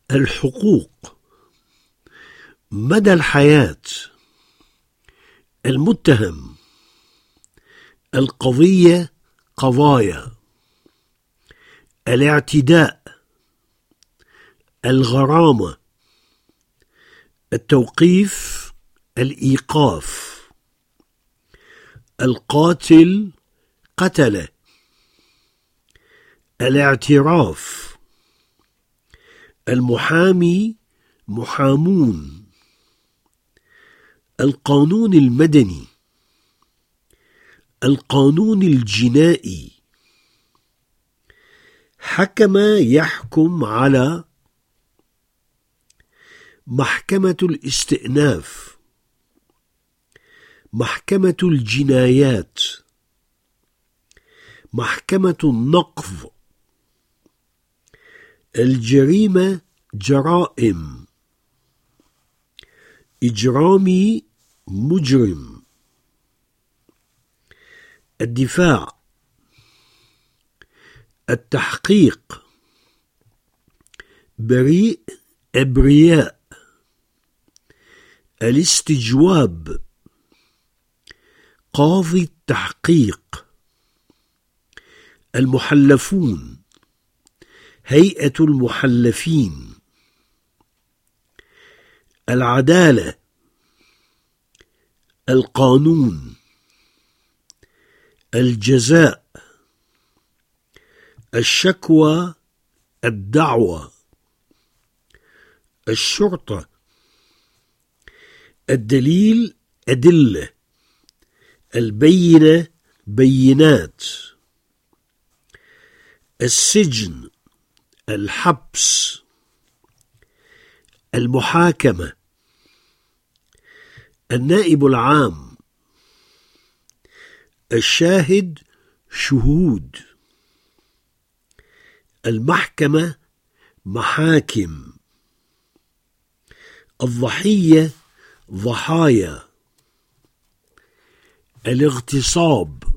الحقوق، مدى الحياة، المتهم، القضية، قضايا، الاعتداء، الغرامة، التوقيف، الإيقاف، القاتل، قتل، الاعتراف، المحامي، محامون، القانون المدني، القانون الجنائي، حكم، يحكم على، محكمة الاستئناف، محكمة الجنايات، محكمة النقض، الجريمة، جرائم، إجرامي، مجرم، الدفاع، التحقيق، بريء، أبرياء، الاستجواب، قاضي التحقيق، المحلفون، هيئة المحلفين، العدالة، القانون، الجزاء، الشكوى، الدعوة، الشرطة، الدليل، أدلة، البينة، بينات، السجن، الحبس، المحاكمة، النائب العام، الشاهد، شهود، المحكمة، محاكم، الضحية، ضحايا، الاغتصاب،